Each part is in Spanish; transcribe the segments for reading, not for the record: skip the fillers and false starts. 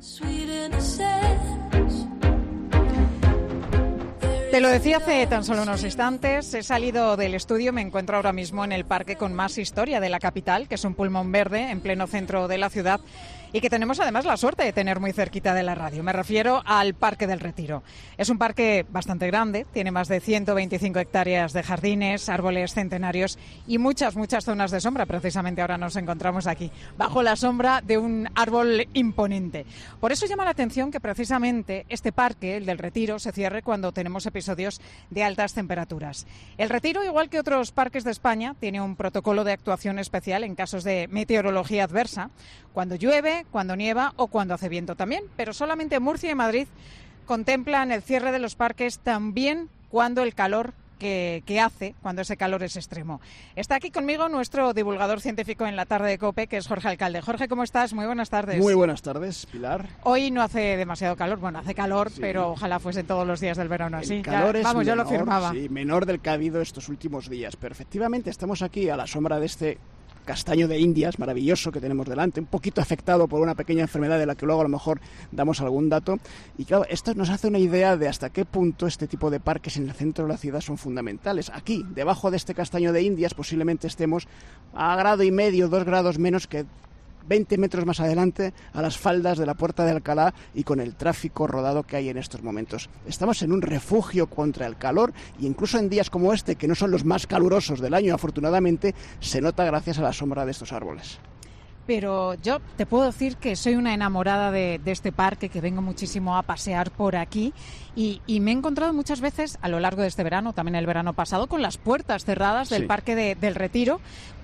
Te lo decía hace tan solo unos instantes, he salido del estudio, me encuentro ahora mismo en el parque con más historia de la capital, que es un pulmón verde en pleno centro de la ciudad y que tenemos además la suerte de tener muy cerquita de la radio. Me refiero al Parque del Retiro. Es un parque bastante grande, tiene más de 125 hectáreas de jardines, árboles centenarios y muchas zonas de sombra. Precisamente ahora nos encontramos aquí, bajo la sombra de un árbol imponente. Por eso llama la atención que precisamente este parque, el del Retiro, se cierre cuando tenemos episodios de altas temperaturas. El Retiro, igual que otros parques de España, tiene un protocolo de actuación especial en casos de meteorología adversa, cuando llueve, cuando nieva o cuando hace viento también, pero solamente Murcia y Madrid contemplan el cierre de los parques también cuando el calor que hace, cuando ese calor es extremo. Está aquí conmigo nuestro divulgador científico en la tarde de COPE, que es Jorge Alcalde. Jorge, ¿cómo estás? Muy buenas tardes. Muy buenas tardes, Pilar. Hoy no hace demasiado calor, bueno, hace calor, sí, pero ojalá fuesen todos los días del verano así. El calor es vamos, menor, yo lo firmaba. Sí, menor del que ha habido estos últimos días, pero efectivamente estamos aquí a la sombra de este castaño de Indias maravilloso que tenemos delante, un poquito afectado por una pequeña enfermedad de la que luego a lo mejor damos algún dato, y claro, esto nos hace una idea de hasta qué punto este tipo de parques en el centro de la ciudad son fundamentales. Aquí, debajo de este castaño de Indias, posiblemente estemos a 1,5 grados, 2 grados menos que 20 metros más adelante, a las faldas de la Puerta de Alcalá y con el tráfico rodado que hay en estos momentos. Estamos en un refugio contra el calor y incluso en días como este, que no son los más calurosos del año, afortunadamente, se nota gracias a la sombra de estos árboles. Pero yo te puedo decir que soy una enamorada de este parque, que vengo muchísimo a pasear por aquí y me he encontrado muchas veces a lo largo de este verano, también el verano pasado, con las puertas cerradas del Parque del Retiro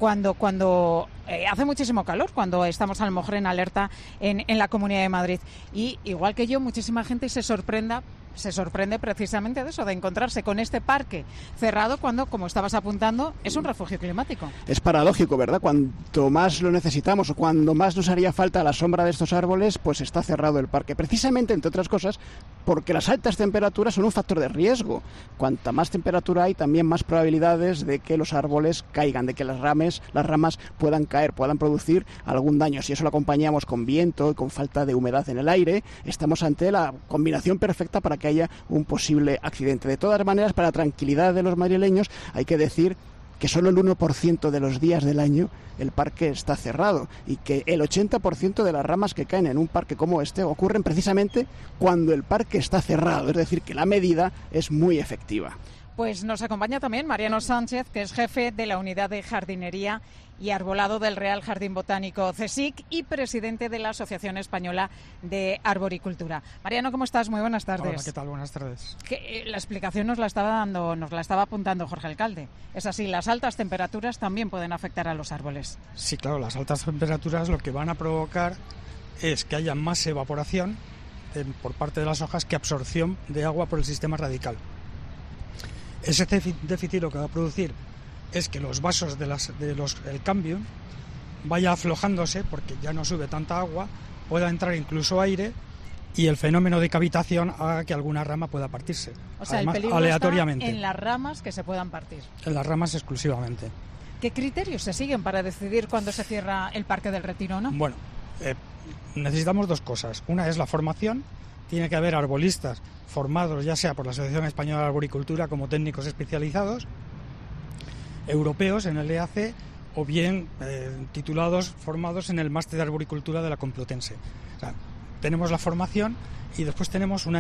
cuando hace muchísimo calor, cuando estamos a lo mejor en alerta en la Comunidad de Madrid. Y igual que yo, muchísima gente se sorprende precisamente de eso, de encontrarse con este parque cerrado cuando, como estabas apuntando, es un refugio climático. Es paradójico, ¿verdad? Cuanto más lo necesitamos o cuando más nos haría falta la sombra de estos árboles, pues está cerrado el parque. Precisamente, entre otras cosas, porque las altas temperaturas son un factor de riesgo. Cuanta más temperatura hay, también más probabilidades de que los árboles caigan, de que las ramas puedan caer, puedan producir algún daño. Si eso lo acompañamos con viento y con falta de humedad en el aire, estamos ante la combinación perfecta para que haya un posible accidente. De todas maneras, para la tranquilidad de los madrileños, hay que decir que solo el 1% de los días del año el parque está cerrado y que el 80% de las ramas que caen en un parque como este ocurren precisamente cuando el parque está cerrado, es decir, que la medida es muy efectiva. Pues nos acompaña también Mariano Sánchez, que es jefe de la Unidad de Jardinería y Arbolado del Real Jardín Botánico CSIC y presidente de la Asociación Española de Arboricultura. Mariano, ¿cómo estás? Muy buenas tardes. Hola, ¿qué tal? Buenas tardes. La explicación nos la estaba apuntando Jorge Alcalde. Es así, las altas temperaturas también pueden afectar a los árboles. Sí, claro, las altas temperaturas lo que van a provocar es que haya más evaporación por parte de las hojas que absorción de agua por el sistema radical. Ese déficit lo que va a producir es que los vasos el cambio vaya aflojándose porque ya no sube tanta agua, pueda entrar incluso aire y el fenómeno de cavitación haga que alguna rama pueda partirse. O sea, además, el peligro aleatoriamente está en las ramas que se puedan partir. En las ramas exclusivamente. ¿Qué criterios se siguen para decidir cuándo se cierra el Parque del Retiro, no? Bueno, necesitamos dos cosas. Una es la formación. Tiene que haber arbolistas formados ya sea por la Asociación Española de Arboricultura como técnicos especializados, europeos en el EAC o bien titulados, formados en el Máster de Arboricultura de la Complutense. O sea, tenemos la formación y después tenemos una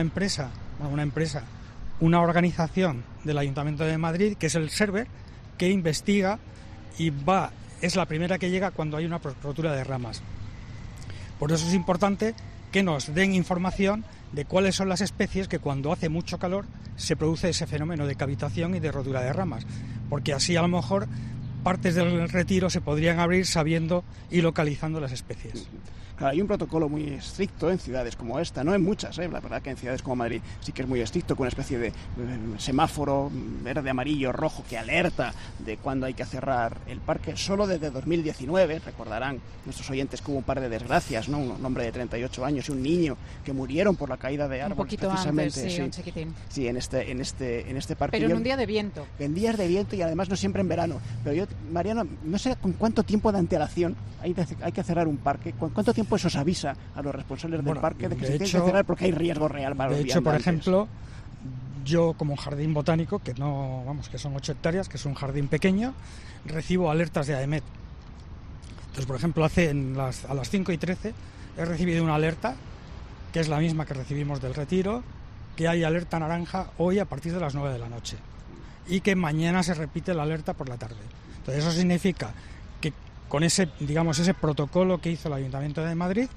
organización del Ayuntamiento de Madrid, que es el SERVER, que investiga y es la primera que llega cuando hay una rotura de ramas. Por eso es importante que nos den información de cuáles son las especies que cuando hace mucho calor se produce ese fenómeno de cavitación y de rotura de ramas, porque así a lo mejor partes del retiro se podrían abrir sabiendo y localizando las especies. Claro, hay un protocolo muy estricto en ciudades como esta, no en muchas, la verdad que en ciudades como Madrid sí que es muy estricto, con una especie de semáforo verde, amarillo, rojo que alerta de cuándo hay que cerrar el parque. Solo desde 2019, recordarán nuestros oyentes que hubo un par de desgracias, ¿no? Un hombre de 38 años y un niño que murieron por la caída de árboles. Un poquito precisamente, antes, sí, un chiquitín. Sí, en este parque. Pero en un día de viento. En días de viento y además no siempre en verano. Pero yo Mariano, no sé con cuánto tiempo de antelación hay que cerrar un parque, cuánto tiempo eso os avisa a los responsables del parque de que se tiene que cerrar porque hay riesgo real para los viandantes. De hecho, por ejemplo, yo como jardín botánico, que son 8 hectáreas, que es un jardín pequeño, recibo alertas de AEMET. Entonces, por ejemplo, a las 5:13 he recibido una alerta, que es la misma que recibimos del Retiro, que hay alerta naranja hoy a partir de las 9 de la noche y que mañana se repite la alerta por la tarde. Entonces, eso significa que con ese protocolo que hizo el Ayuntamiento de Madrid,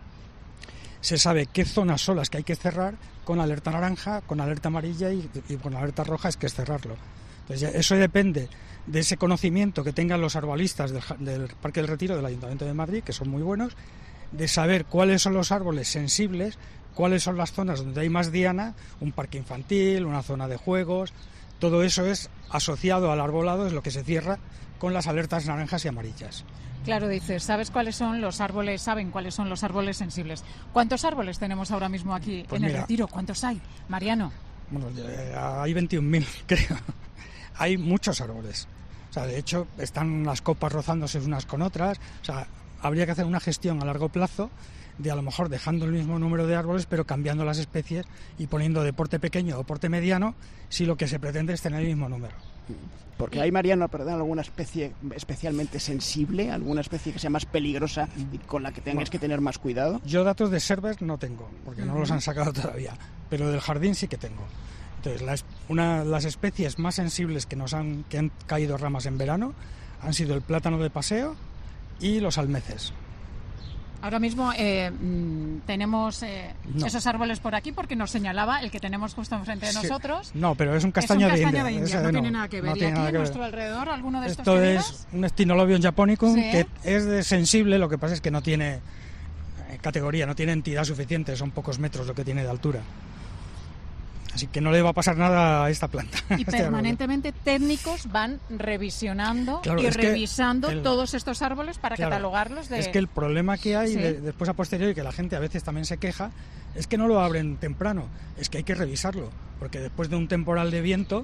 se sabe qué zonas son las que hay que cerrar con alerta naranja, con alerta amarilla y con alerta roja es que es cerrarlo. Entonces, eso depende de ese conocimiento que tengan los arbolistas del Parque del Retiro del Ayuntamiento de Madrid, que son muy buenos, de saber cuáles son los árboles sensibles, cuáles son las zonas donde hay más diana, un parque infantil, una zona de juegos. Todo eso es asociado al arbolado, es lo que se cierra con las alertas naranjas y amarillas. Claro, dices, saben cuáles son los árboles sensibles. ¿Cuántos árboles tenemos ahora mismo aquí en el Retiro? ¿Cuántos hay, Mariano? Bueno, hay 21.000, creo. Hay muchos árboles. O sea, de hecho, están las copas rozándose unas con otras. O sea, habría que hacer una gestión a largo plazo de a lo mejor dejando el mismo número de árboles, pero cambiando las especies y poniendo de porte pequeño o porte mediano, si lo que se pretende es tener el mismo número. Porque hay, Mariano, alguna especie especialmente sensible, alguna especie que sea más peligrosa y con la que tengáis que tener más cuidado. Yo datos de Cerber no tengo, porque no los han sacado todavía, pero del jardín sí que tengo. Entonces, las especies más sensibles que han caído ramas en verano han sido el plátano de paseo y los almeces. Ahora mismo tenemos esos árboles por aquí porque nos señalaba el que tenemos justo enfrente de nosotros. No, pero es un castaño de India. No tiene nada que ver. ¿Y aquí a nuestro alrededor alguno de estos Esto es un Stinolobium japonicum, ¿sí? Que es sensible, lo que pasa es que no tiene categoría, no tiene entidad suficiente, son pocos metros lo que tiene de altura. Así que no le va a pasar nada a esta planta. Y permanentemente técnicos van revisionando revisando todos estos árboles para catalogarlos. Es que el problema que hay después a posteriori, que la gente a veces también se queja, es que no lo abren temprano, es que hay que revisarlo, porque después de un temporal de viento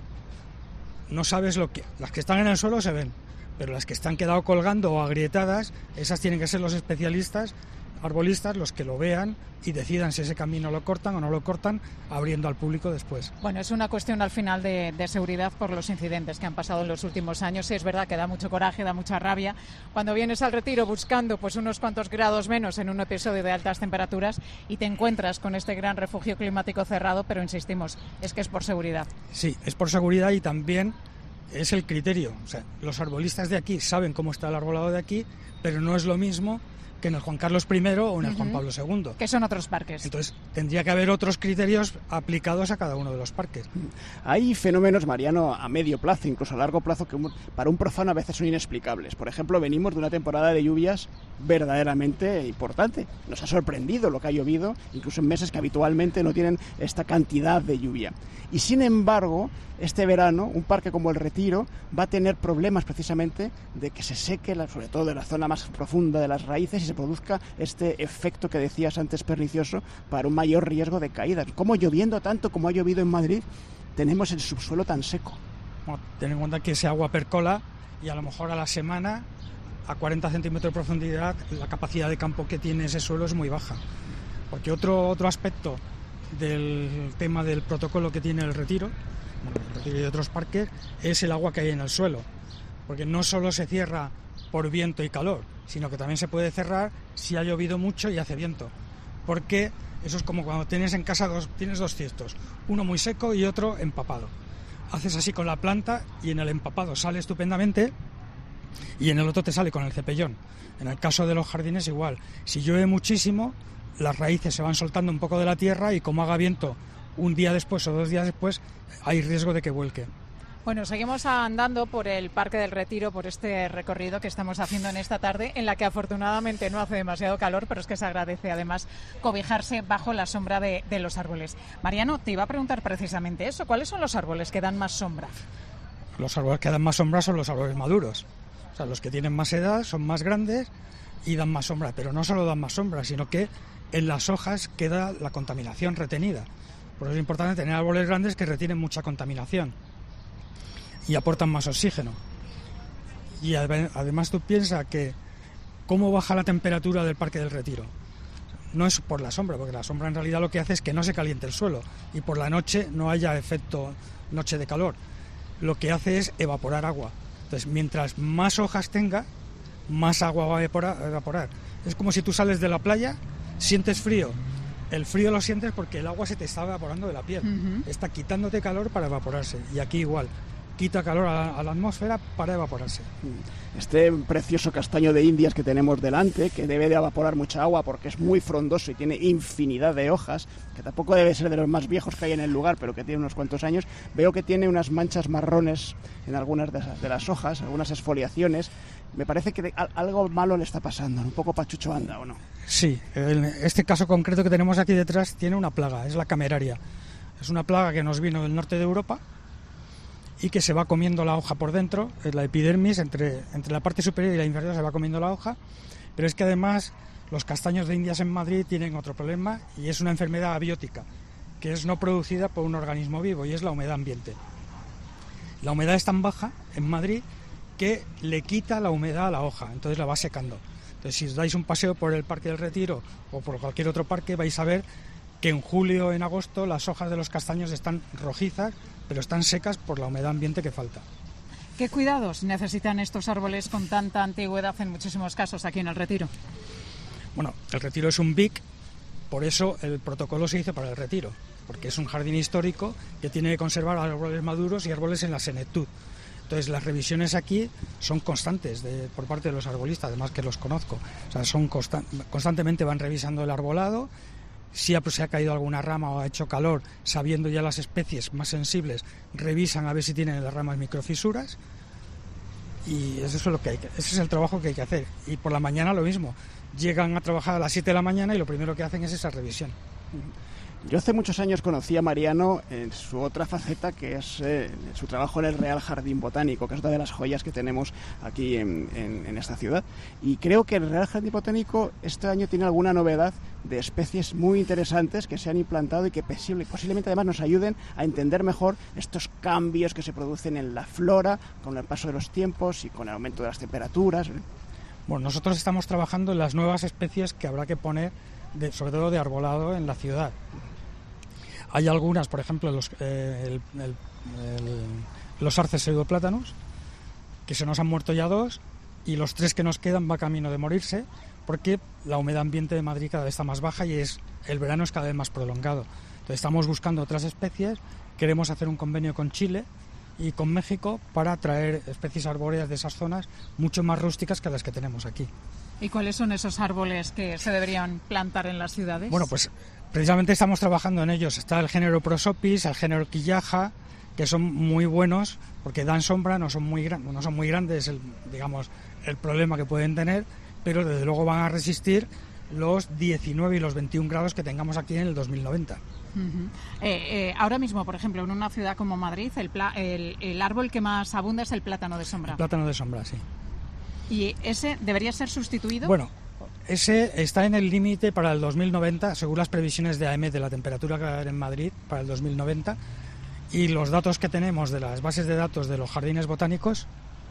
no sabes las que están en el suelo se ven, pero las que están quedado colgando o agrietadas, esas tienen que ser los especialistas arbolistas los que lo vean y decidan si ese camino lo cortan o no lo cortan, abriendo al público después. Bueno, es una cuestión al final de seguridad por los incidentes que han pasado en los últimos años. Sí, es verdad que da mucho coraje, da mucha rabia cuando vienes al Retiro buscando pues unos cuantos grados menos en un episodio de altas temperaturas y te encuentras con este gran refugio climático cerrado, pero insistimos, es que es por seguridad. Sí, es por seguridad y también es el criterio. O sea, los arbolistas de aquí saben cómo está el arbolado de aquí, pero no es lo mismo que en el Juan Carlos I o en el Juan Pablo II. Que son otros parques. Entonces, tendría que haber otros criterios aplicados a cada uno de los parques. Hay fenómenos, Mariano, a medio plazo, incluso a largo plazo, que para un profano a veces son inexplicables. Por ejemplo, venimos de una temporada de lluvias verdaderamente importante. Nos ha sorprendido lo que ha llovido, incluso en meses que habitualmente no tienen esta cantidad de lluvia. Y sin embargo, este verano, un parque como el Retiro va a tener problemas precisamente de que se seque, sobre todo en la zona más profunda de las raíces, y se produzca este efecto que decías antes pernicioso para un mayor riesgo de caídas. ¿Cómo lloviendo tanto como ha llovido en Madrid tenemos el subsuelo tan seco? Bueno, ten en cuenta que ese agua percola y a lo mejor a la semana, a 40 centímetros de profundidad, la capacidad de campo que tiene ese suelo es muy baja. Porque otro aspecto del tema del protocolo que tiene el Retiro, el Retiro y otros parques, es el agua que hay en el suelo. Porque no solo se cierra por viento y calor, sino que también se puede cerrar si ha llovido mucho y hace viento. Porque eso es como cuando tienes en casa tienes dos tiestos, uno muy seco y otro empapado. Haces así con la planta y en el empapado sale estupendamente y en el otro te sale con el cepellón. En el caso de los jardines igual. Si llueve muchísimo, las raíces se van soltando un poco de la tierra y como haga viento un día después o 2 días después, hay riesgo de que vuelque. Bueno, seguimos andando por el Parque del Retiro, por este recorrido que estamos haciendo en esta tarde, en la que afortunadamente no hace demasiado calor, pero es que se agradece además cobijarse bajo la sombra de los árboles. Mariano, te iba a preguntar precisamente eso. ¿Cuáles son los árboles que dan más sombra? Los árboles que dan más sombra son los árboles maduros. O sea, los que tienen más edad son más grandes y dan más sombra, pero no solo dan más sombra, sino que en las hojas queda la contaminación retenida. Por eso es importante tener árboles grandes que retienen mucha contaminación y aportan más oxígeno. Y además tú piensas que cómo baja la temperatura del Parque del Retiro. No es por la sombra, porque la sombra en realidad lo que hace es que no se caliente el suelo y por la noche no haya efecto noche de calor. Lo que hace es evaporar agua. Entonces, mientras más hojas tenga, más agua va a evaporar. Es como si tú sales de la playa, sientes frío. El frío lo sientes porque el agua se te está evaporando de la piel. Está quitándote calor para evaporarse. Y aquí igual. Quita calor a la atmósfera para evaporarse. Este precioso castaño de Indias que tenemos delante, que debe de evaporar mucha agua porque es muy frondoso y tiene infinidad de hojas, que tampoco debe ser de los más viejos que hay en el lugar, pero que tiene unos cuantos años, veo que tiene unas manchas marrones en algunas de las hojas, algunas exfoliaciones. Me parece que algo malo le está pasando, un poco pachucho anda, ¿o no? Sí, este caso concreto que tenemos aquí detrás tiene una plaga, es la cameraria. Es una plaga que nos vino del norte de Europa y que se va comiendo la hoja por dentro, es la epidermis, entre la parte superior y la inferior se va comiendo la hoja, pero es que además los castaños de Indias en Madrid tienen otro problema y es una enfermedad abiótica, que es no producida por un organismo vivo y es la humedad ambiente. La humedad es tan baja en Madrid que le quita la humedad a la hoja, entonces la va secando. Entonces si os dais un paseo por el Parque del Retiro o por cualquier otro parque vais a ver que en julio o en agosto las hojas de los castaños están rojizas, pero están secas por la humedad ambiente que falta. ¿Qué cuidados necesitan estos árboles con tanta antigüedad en muchísimos casos aquí en el Retiro? Bueno, el Retiro es un BIC, por eso el protocolo se hizo para el Retiro, porque es un jardín histórico que tiene que conservar árboles maduros y árboles en la senectud. Entonces las revisiones aquí son constantes por parte de los arbolistas, además que los conozco. O sea, constantemente van revisando el arbolado. Si se ha caído alguna rama o ha hecho calor, sabiendo ya las especies más sensibles, revisan a ver si tienen las ramas microfisuras y eso es ese es el trabajo que hay que hacer. Y por la mañana lo mismo, llegan a trabajar a las 7 de la mañana y lo primero que hacen es esa revisión. Yo hace muchos años conocí a Mariano en su otra faceta, que es su trabajo en el Real Jardín Botánico, que es una de las joyas que tenemos aquí en esta ciudad. Y creo que el Real Jardín Botánico este año tiene alguna novedad de especies muy interesantes que se han implantado y que posiblemente además nos ayuden a entender mejor estos cambios que se producen en la flora con el paso de los tiempos y con el aumento de las temperaturas. Bueno, nosotros estamos trabajando en las nuevas especies que habrá que poner, sobre todo de arbolado, en la ciudad. Hay algunas, por ejemplo, los arces pseudoplátanos, que se nos han muerto ya 2, y los 3 que nos quedan va camino de morirse, porque la humedad ambiente de Madrid cada vez está más baja y el verano es cada vez más prolongado. Entonces estamos buscando otras especies, queremos hacer un convenio con Chile y con México para traer especies arbóreas de esas zonas mucho más rústicas que las que tenemos aquí. ¿Y cuáles son esos árboles que se deberían plantar en las ciudades? Bueno, pues precisamente estamos trabajando en ellos. Está el género Prosopis, el género Quillaja, que son muy buenos porque dan sombra, no son muy grandes, el problema que pueden tener, pero desde luego van a resistir los 19 y los 21 grados que tengamos aquí en el 2090. Ahora mismo, por ejemplo, en una ciudad como Madrid, el árbol que más abunda es el plátano de sombra. El plátano de sombra, sí. ¿Y ese debería ser sustituido? Bueno, ese está en el límite para el 2090, según las previsiones de AEMET de la temperatura que va a haber en Madrid para el 2090, y los datos que tenemos de las bases de datos de los jardines botánicos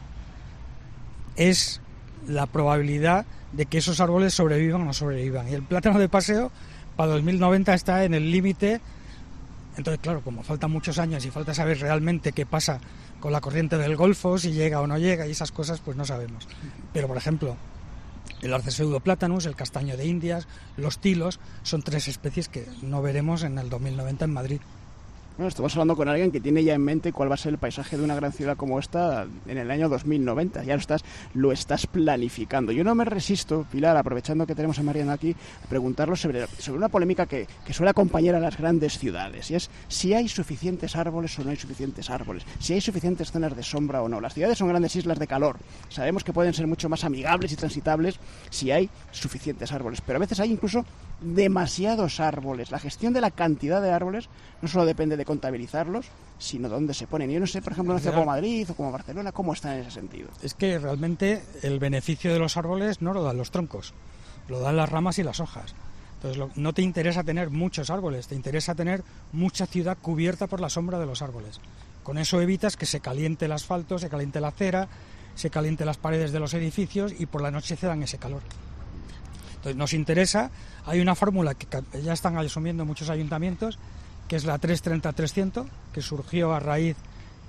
es la probabilidad de que esos árboles sobrevivan o no sobrevivan. Y el plátano de paseo para 2090 está en el límite. Entonces, claro, como faltan muchos años y falta saber realmente qué pasa con la corriente del Golfo, si llega o no llega y esas cosas, pues no sabemos. Pero, por ejemplo, el arce pseudoplátanus, el castaño de Indias, los tilos, son 3 especies que no veremos en el 2090 en Madrid. Bueno, estamos hablando con alguien que tiene ya en mente cuál va a ser el paisaje de una gran ciudad como esta en el año 2090. Ya lo estás planificando. Yo no me resisto, Pilar, aprovechando que tenemos a Mariano aquí, a preguntarlo sobre una polémica que suele acompañar a las grandes ciudades. Y es si hay suficientes árboles o no hay suficientes árboles. Si hay suficientes zonas de sombra o no. Las ciudades son grandes islas de calor. Sabemos que pueden ser mucho más amigables y transitables si hay suficientes árboles. Pero a veces hay incluso demasiados árboles. La gestión de la cantidad de árboles no solo depende de contabilizarlos, sino dónde se ponen. Yo no sé, por ejemplo, en una ciudad como Madrid o como Barcelona, cómo están en ese sentido. Es que realmente el beneficio de los árboles no lo dan los troncos, lo dan las ramas y las hojas. Entonces no te interesa tener muchos árboles, te interesa tener mucha ciudad cubierta por la sombra de los árboles. Con eso evitas que se caliente el asfalto, se caliente la acera, se calienten las paredes de los edificios y por la noche cedan ese calor. Entonces nos interesa, hay una fórmula que ya están asumiendo muchos ayuntamientos, que es la 330-300, que surgió a raíz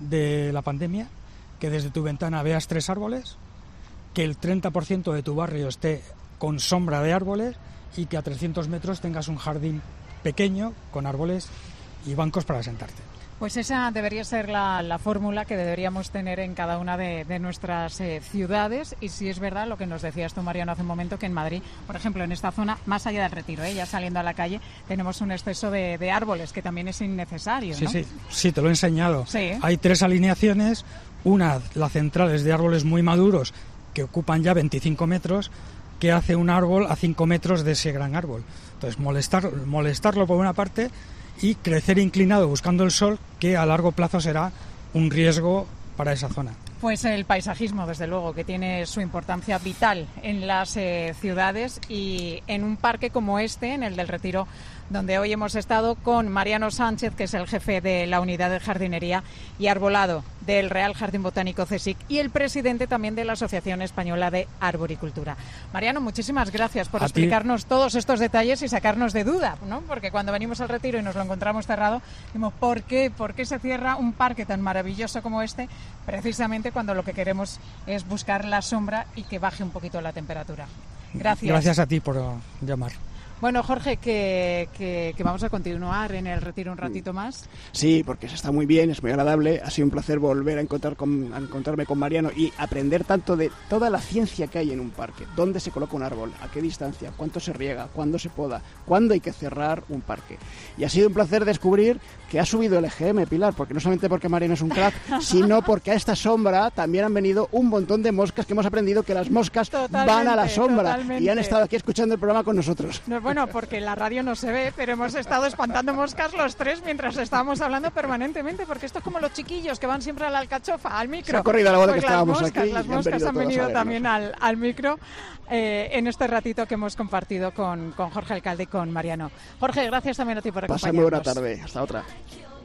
de la pandemia, que desde tu ventana veas 3 árboles, que el 30% de tu barrio esté con sombra de árboles y que a 300 metros tengas un jardín pequeño con árboles y bancos para sentarte. Pues esa debería ser la fórmula que deberíamos tener en cada una de nuestras ciudades. Y si es verdad lo que nos decías tú, Mariano, hace un momento, que en Madrid, por ejemplo, en esta zona, más allá del Retiro, ya saliendo a la calle, tenemos un exceso de árboles que también es innecesario, ¿no? Sí, te lo he enseñado. Sí. Hay 3 alineaciones. Una, la central, es de árboles muy maduros que ocupan ya 25 metros, que hace un árbol a 5 metros de ese gran árbol. Entonces, molestarlo por una parte y crecer inclinado buscando el sol, que a largo plazo será un riesgo para esa zona. Pues el paisajismo, desde luego, que tiene su importancia vital en las ciudades, y en un parque como este, en el del Retiro, donde hoy hemos estado con Mariano Sánchez, que es el jefe de la Unidad de Jardinería y Arbolado del Real Jardín Botánico CSIC y el presidente también de la Asociación Española de Arboricultura. Mariano, muchísimas gracias por explicarnos todos estos detalles y sacarnos de duda, ¿no? Porque cuando venimos al Retiro y nos lo encontramos cerrado, decimos, ¿por qué se cierra un parque tan maravilloso como este? Precisamente cuando lo que queremos es buscar la sombra y que baje un poquito la temperatura. Gracias. Gracias a ti por llamar. Bueno, Jorge, que vamos a continuar en el Retiro un ratito más. Sí, porque se está muy bien, es muy agradable. Ha sido un placer volver a encontrarme con Mariano y aprender tanto de toda la ciencia que hay en un parque. ¿Dónde se coloca un árbol? ¿A qué distancia? ¿Cuánto se riega? ¿Cuándo se poda? ¿Cuándo hay que cerrar un parque? Y ha sido un placer descubrir que ha subido el EGM, Pilar, porque no solamente porque Mariano es un crack, sino porque a esta sombra también han venido un montón de moscas, que hemos aprendido que las moscas van a la sombra y han estado aquí escuchando el programa con nosotros. Bueno, porque la radio no se ve, pero hemos estado espantando moscas los 3 mientras estábamos hablando permanentemente, porque esto es como los chiquillos que van siempre a la alcachofa, al micro. Se ha corrido la voz de que estábamos aquí. Las moscas han venido también al micro en este ratito que hemos compartido con Jorge Alcalde y con Mariano. Jorge, gracias también a ti por acompañarnos. Pasa muy buena tarde. Hasta otra.